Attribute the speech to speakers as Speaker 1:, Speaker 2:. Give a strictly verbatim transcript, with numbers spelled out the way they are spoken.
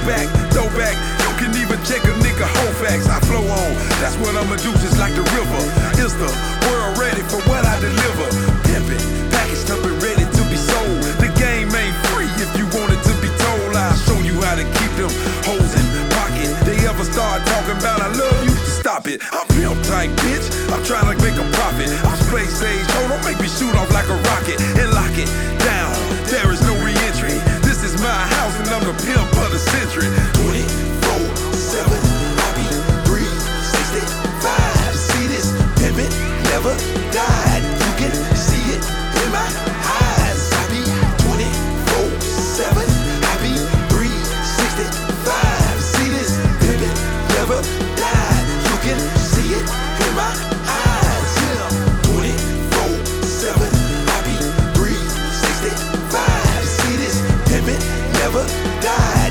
Speaker 1: back, throw back. You can even check a nigga whole facts. I flow on, that's what I'ma do, just like the river. Is the world ready for what I deliver? Pimpin', packaged up and ready to be sold. The game ain't free if you want it to be told. I'll show you how to keep them hoes in pocket. They ever start talking about I love you? Stop it, I'm pimp type bitch. I'm trying to make a profit. I'm play stage, hold on, make me shoot off like a rocket and lock it down. There is no re-entry. This is my house and I'm the pimp of the century. twenty-four seven, I be three sixty-five. See this pimpin' never died. You can see it in my eyes. I be twenty-four seven, I be three sixty-five. See this pimpin' never died. You can see it in my eyes. Yeah, twenty-four seven, I be three sixty-five. See this pimpin' never died.